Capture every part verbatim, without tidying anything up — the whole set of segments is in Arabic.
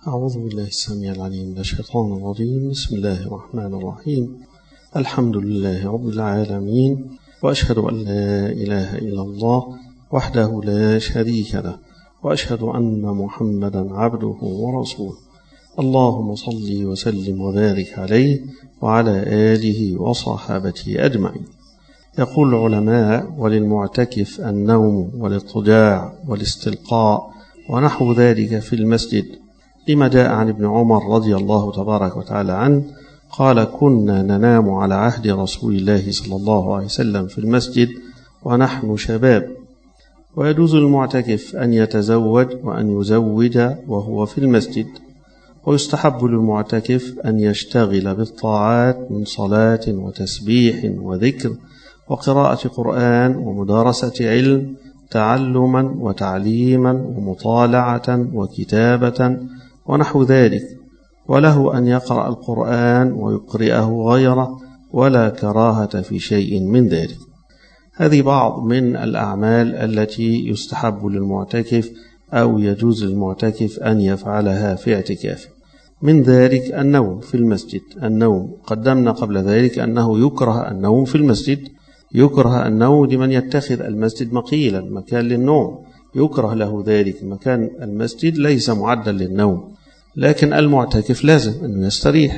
أعوذ بالله السميع العليم من الشيطان الرجيم. بسم الله الرحمن الرحيم. الحمد لله رب العالمين، وأشهد أن لا إله إلا الله وحده لا شريك له، وأشهد أن محمدا عبده ورسوله. اللهم صل وسلم وبارك عليه وعلى آله وصحابته أجمعين. يقول العلماء: وللمعتكف النوم والاضطجاع والاستلقاء ونحو ذلك في المسجد، لما جاء عن ابن عمر رضي الله تبارك وتعالى عنه قال: كنا ننام على عهد رسول الله صلى الله عليه وسلم في المسجد ونحن شباب. ويجوز للمعتكف أن يتزوج وأن يزوج وهو في المسجد. ويستحب للمعتكف أن يشتغل بالطاعات من صلاة وتسبيح وذكر وقراءة قرآن ومدارسة علم، تعلما وتعليما ومطالعة وكتابة ونحو ذلك، وله أن يقرأ القرآن ويقرئه غيره، ولا كراهة في شيء من ذلك. هذه بعض من الأعمال التي يستحب للمعتكف أو يجوز للمعتكف أن يفعلها في اعتكافه. من ذلك النوم في المسجد. النوم قدمنا قبل ذلك أنه يكره النوم في المسجد، يكره النوم لمن يتخذ المسجد مقيلا مكان للنوم، يكره له ذلك. مكان المسجد ليس معدا للنوم، لكن المعتكف لازم أن يستريح،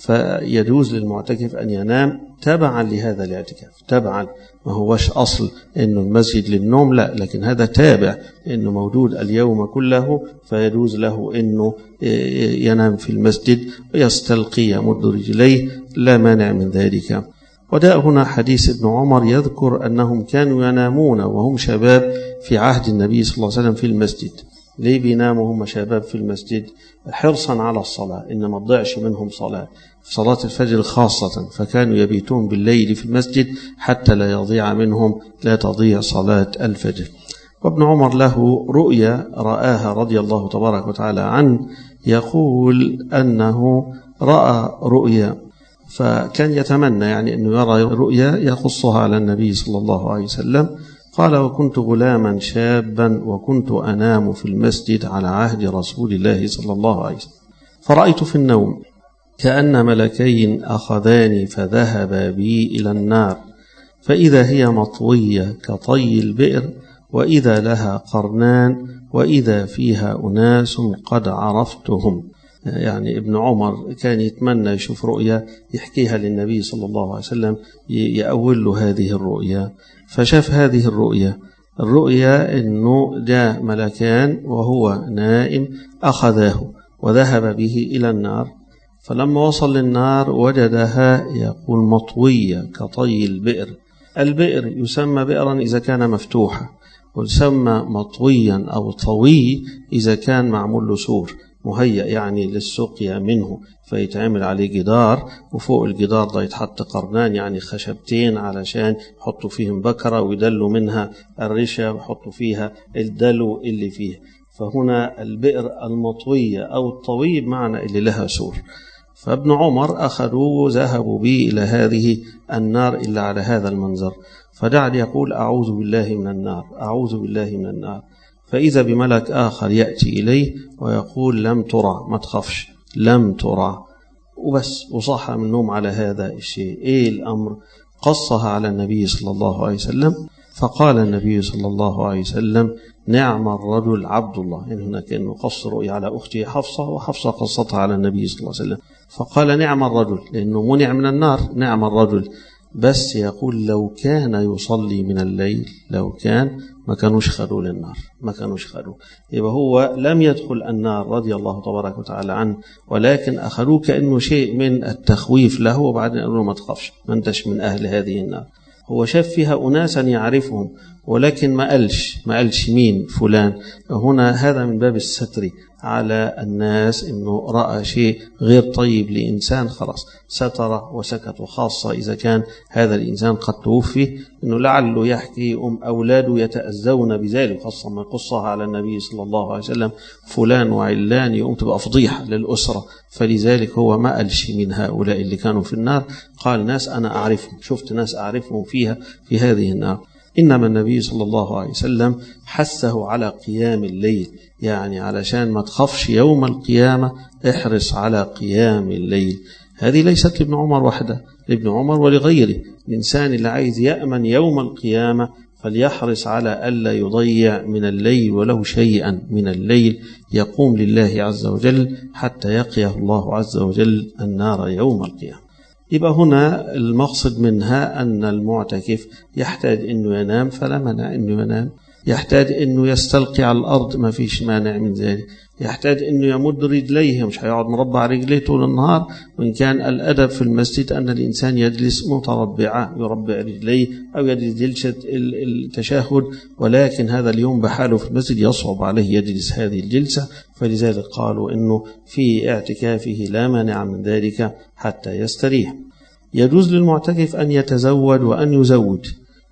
فيجوز للمعتكف أن ينام تبعا لهذا الاعتكاف، تبعا، ما هوش أصل أنه المسجد للنوم، لا، لكن هذا تابع أنه موجود اليوم كله، فيجوز له أنه ينام في المسجد ويستلقي يمد رجليه، لا مانع من ذلك. وجاء هنا حديث ابن عمر يذكر أنهم كانوا ينامون وهم شباب في عهد النبي صلى الله عليه وسلم في المسجد. ليه بيناموا هم شباب في المسجد؟ حرصا على الصلاة، إن ما تضيعش منهم صلاة، في صلاة الفجر خاصة، فكانوا يبيتون بالليل في المسجد حتى لا يضيع منهم، لا تضيع صلاة الفجر. وابن عمر له رؤيا رآها رضي الله تبارك وتعالى عنه، يقول أنه رأى رؤيا، فكان يتمنى يعني أنه يرى رؤيا يقصها على النبي صلى الله عليه وسلم. قال: وكنت غلاما شابا وكنت أنام في المسجد على عهد رسول الله صلى الله عليه وسلم، فرأيت في النوم كأن ملكين أخذاني فذهبا بي إلى النار، فإذا هي مطوية كطي البئر، وإذا لها قرنان، وإذا فيها أناس قد عرفتهم. يعني ابن عمر كان يتمنى يشوف رؤيا يحكيها للنبي صلى الله عليه وسلم، يأول له هذه الرؤيا، فشاف هذه الرؤيا. الرؤيا أنه جاء ملكان وهو نائم أخذاه وذهب به إلى النار، فلما وصل للنار وجدها يقول مطوية كطي البئر. البئر يسمى بئرا إذا كان مفتوحا، ويسمى مطويا أو طوي إذا كان معمول له سور مهيأ يعني للسقيا منه، فيتعمل عليه جدار، وفوق الجدار ده يتحط قرنان يعني خشبتين علشان يحطوا فيهم بكرة ويدلوا منها الرشة ويحطوا فيها الدلو اللي فيه. فهنا البئر المطوية أو الطوي بمعنى اللي لها سور. فابن عمر أخذوا وذهبوا به إلى هذه النار إلا على هذا المنظر، فجعل يقول: أعوذ بالله من النار، أعوذ بالله من النار. فإذا بملك آخر يأتي إليه ويقول: لم ترى، ما تخافش، لم ترى، وبس، وصح من النوم على هذا الشيء. إيه الأمر؟ قصها على النبي صلى الله عليه وسلم، فقال النبي صلى الله عليه وسلم: نعم الرجل عبد الله. يعني هنا كأنه قص رؤيا على أخته حفصة، وحفصة قصتها على النبي صلى الله عليه وسلم، فقال: نعم الرجل، لأنه منع من النار، نعم الرجل. بس يقول: لو كان يصلي من الليل، لو كان ما كانوش خدوا للنار، ما كانوش خدوا. يبقى هو لم يدخل النار رضي الله تبارك وتعالى عنه، ولكن أخذوه كأنه شيء من التخويف له، وبعدين قالوا: ما تخافش، ما انتش من أهل هذه النار. هو شاف فيها أناسا يعرفهم، ولكن ما قالش ما قالش مين فلان. هنا هذا من باب الستر على الناس، إنه رأى شيء غير طيب لإنسان، خلاص ستر وسكت. وخاصة إذا كان هذا الإنسان قد توفي، إنه لعله يحكي أم أولاده يتأذون بذلك، خاصة ما يقصها على النبي صلى الله عليه وسلم فلان وعلان، يقوم تبقى فضيحة للأسرة. فلذلك هو ما قالش من هؤلاء اللي كانوا في النار، قال: ناس أنا أعرفهم، شفت ناس أعرفهم فيها في هذه النار. إنما النبي صلى الله عليه وسلم حثه على قيام الليل، يعني علشان ما تخافش يوم القيامة احرص على قيام الليل. هذه ليست لابن عمر وحده، لابن عمر ولغيره. الإنسان اللي عايز يأمن يوم القيامة فليحرص على ألا يضيع من الليل ولو شيئا من الليل، يقوم لله عز وجل حتى يقيه الله عز وجل النار يوم القيامة. يبقى هنا المقصد منها أن المعتكف يحتاج أنه ينام، فلا مانع أنه ينام. يحتاج أنه يستلقي على الأرض، ما فيش مانع من ذلك. يحتاج أنه يمد رجليه، مش هيقعد مربع رجليه طول النهار. وإن كان الأدب في المسجد أن الإنسان يجلس متربعا، يربع رجليه أو يجلس جلسة التشهد، ولكن هذا اليوم بحاله في المسجد يصعب عليه يجلس هذه الجلسة، فلذلك قالوا أنه في اعتكافه لا مانع من ذلك حتى يستريح. يجوز للمعتكف أن يتزوج وأن يزوج.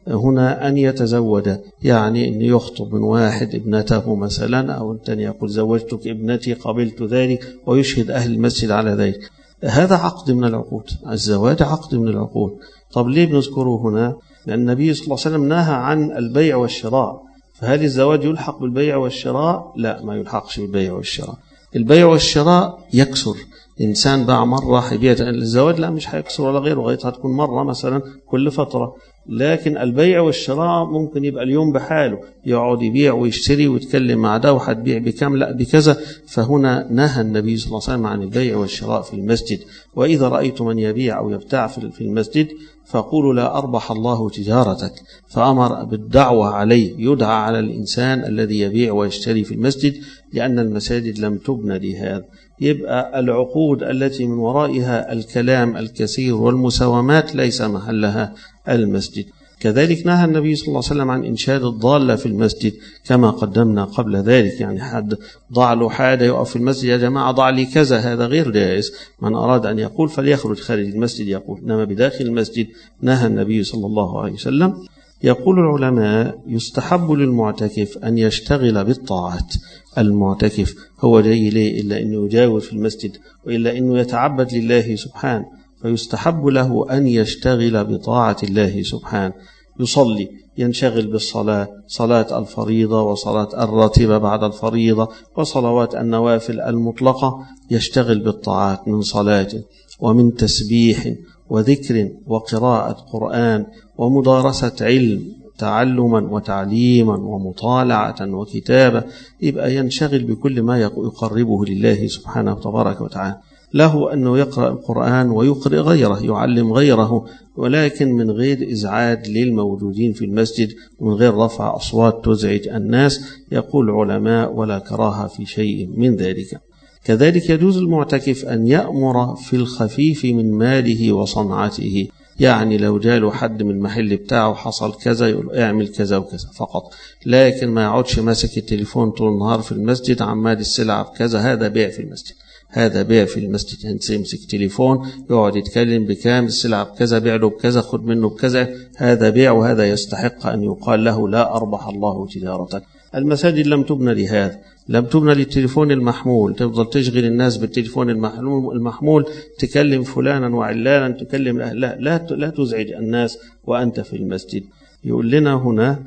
هنا أن يتزوج يعني أن يخطب من واحد ابنته مثلا، أو الثاني يقول زوجتك ابنتي قبلت ذلك، ويشهد أهل المسجد على ذلك. هذا عقد من العقود، الزواج عقد من العقود. طب ليه بنذكره هنا؟ لأن النبي صلى الله عليه وسلم نهى عن البيع والشراء. فهل الزواج يلحق بالبيع والشراء؟ لا، ما يلحقش بالبيع والشراء. البيع والشراء يكسر، إنسان باع مرة حيبيع. الزواج لا، مش هيكسر ولا غيره، غاية هتكون مرة مثلا كل فترة. لكن البيع والشراء ممكن يبقى اليوم بحاله، يقعد يبيع ويشتري ويتكلم مع ده، وهتبيع بكم؟ لا بكذا. فهنا نهى النبي صلى الله عليه وسلم عن البيع والشراء في المسجد. وإذا رأيت من يبيع أو يبتاع في المسجد فقولوا لا أربح الله تجارتك. فأمر بالدعوة عليه، يدعى على الإنسان الذي يبيع ويشتري في المسجد، لأن المساجد لم تبنى لهذا. يبقى العقود التي من ورائها الكلام الكثير والمساومات ليس محلها المسجد. كذلك نهى النبي صلى الله عليه وسلم عن إنشاد الضالة في المسجد كما قدمنا قبل ذلك. يعني حد ضع له حاجة يقف في المسجد، يا جماعة ضع لي كذا، هذا غير جائز. من أراد أن يقول فليخرج خارج المسجد يقول، إنما بداخل المسجد نهى النبي صلى الله عليه وسلم. يقول العلماء يستحب للمعتكف أن يشتغل بالطاعات. المعتكف هو جاي ليه إلا أنه يجاور في المسجد وإلا أنه يتعبد لله سبحانه، فيستحب له أن يشتغل بطاعة الله سبحانه. يصلي، ينشغل بالصلاة، صلاة الفريضة وصلاة الراتبة بعد الفريضة وصلوات النوافل المطلقة. يشتغل بالطاعات من صلاة ومن تسبيح وذكر وقراءة قرآن ومدارسة علم، تعلما وتعليما ومطالعة وكتابة. يبقى ينشغل بكل ما يقربه لله سبحانه وتبارك وتعالى. له أنه يقرأ القرآن ويقرأ غيره، يعلم غيره، ولكن من غير إزعاج للموجودين في المسجد ومن غير رفع أصوات تزعج الناس. يقول العلماء ولا كراهة في شيء من ذلك. كذلك يجوز المعتكف أن يأمر في الخفيف من ماله وصنعته. يعني لو جاله حد من المحل بتاعه حصل كذا، يقول اعمل كذا وكذا فقط، لكن ما يقعدش ماسك التليفون طول النهار في المسجد عمال السلعة بكذا. هذا بيع في المسجد، هذا بيع في المسجد. يمسك تليفون يقعد يتكلم بكام، السلعة بكذا، بيع له بكذا، خد منه بكذا، هذا بيع، وهذا يستحق أن يقال له لا أربح الله تجارتك. المساجد لم تبنى لهذا، لم تبنى للتليفون المحمول، تفضل تشغل الناس بالتليفون المحمول، تكلم فلانا وعلانا، تكلم لا لا لا تزعج الناس وأنت في المسجد. يقول لنا هنا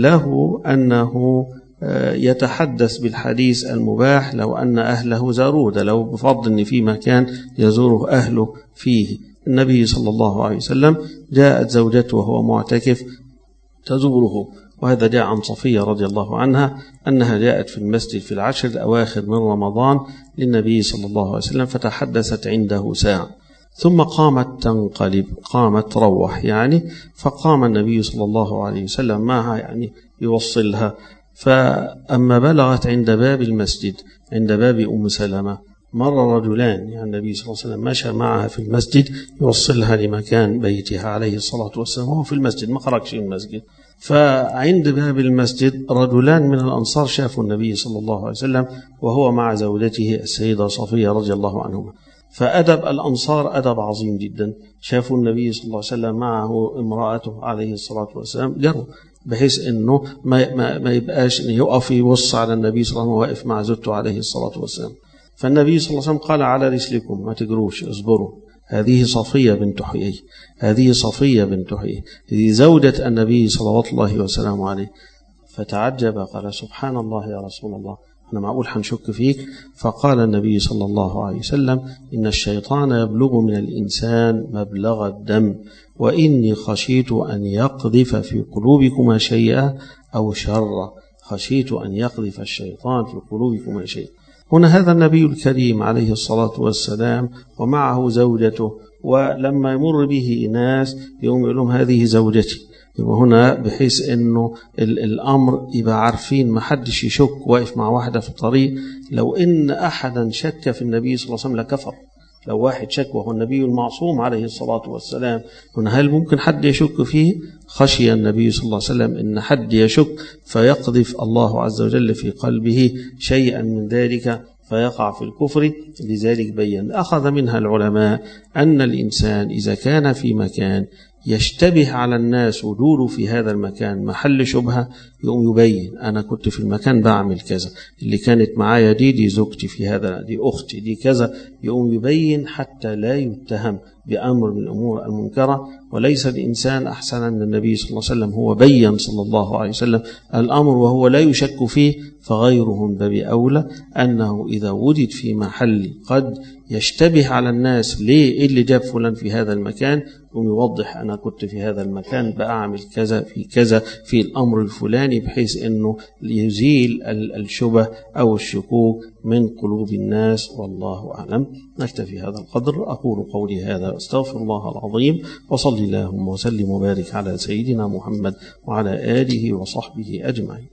له أنه يتحدث بالحديث المباح لو أن أهله زاروه، لو بفضل أن في مكان يزوره أهله فيه. النبي صلى الله عليه وسلم جاءت زوجته وهو معتكف تزوره، وهذا جاء عن صفية رضي الله عنها أنها جاءت في المسجد في العشر الأواخر من رمضان للنبي صلى الله عليه وسلم فتحدثت عنده ساعة، ثم قامت تنقلب، قامت تروح يعني. فقام النبي صلى الله عليه وسلم معها يعني يوصلها. فأما بلغت عند باب المسجد عند باب أم سلمة مر رجلان، يعني النبي صلى الله عليه وسلم مشى معها في المسجد يوصلها لمكان بيتها عليه الصلاة والسلام، وهو في المسجد ما خرجش من المسجد. فعند باب المسجد رجلان من الأنصار شافوا النبي صلى الله عليه وسلم وهو مع زوجته السيدة صفية رضي الله عنهما. فأدب الأنصار أدب عظيم جدا، شافوا النبي صلى الله عليه وسلم معه امرأته عليه الصلاة والسلام، جروا بحيث أنه ما, ما, ما يبقاش أنه يقف يبص على النبي صلى الله عليه وسلم واقف مع زوجته عليه الصلاة والسلام. فالنبي صلى الله عليه وسلم قال على رسلكم، ما تجروش، اصبروا. هذه صفية بنت حيي هذه صفية بنت حيي هذه زوجة النبي صلوات الله وسلامه عليه. فتعجب قال سبحان الله يا رسول الله، أنا معقول حنشك فيك؟ فقال النبي صلى الله عليه وسلم إن الشيطان يبلغ من الإنسان مبلغ الدم، وإني خشيت أن يقذف في قلوبكما شيئا أو شرا، خشيت أن يقذف الشيطان في قلوبكما شيئا. هنا هذا النبي الكريم عليه الصلاة والسلام ومعه زوجته، ولما يمر به ناس يوم يقول لهم هذه زوجتي، وهنا بحيث انه الامر يبقى عارفين ما حدش يشك. واقف مع واحدة في الطريق، لو ان احدا شك في النبي صلى الله عليه وسلم لكفر. لو واحد شك وهو النبي المعصوم عليه الصلاة والسلام، هنا هل ممكن حد يشك فيه؟ خشي النبي صلى الله عليه وسلم ان حد يشك فيقذف الله عز وجل في قلبه شيئا من ذلك فيقع في الكفر. لذلك بين أخذ منها العلماء أن الإنسان إذا كان في مكان يشتبه على الناس وجوده في هذا المكان محل شبهة، يقوم يبين أنا كنت في المكان بعمل كذا، اللي كانت معايا دي دي زوجتي في هذا، دي أختي، دي كذا، يقوم يبين حتى لا يتهم بأمر من الأمور المنكرة. وليس الإنسان أحسن من النبي صلى الله عليه وسلم، هو بين صلى الله عليه وسلم الأمر وهو لا يشك فيه، فغيره من باب أولى أنه إذا وجد في محل قد يشتبه على الناس ليه إيه اللي جاب فلان في هذا المكان، ويوضح أنا كنت في هذا المكان بأعمل كذا في كذا في الأمر الفلاني، بحيث أنه يزيل الشبه أو الشكوك من قلوب الناس. والله أعلم. نكتفي هذا القدر. أقول قولي هذا أستغفر الله العظيم، وصلي اللهم وسلم وبارك على سيدنا محمد وعلى آله وصحبه أجمعين.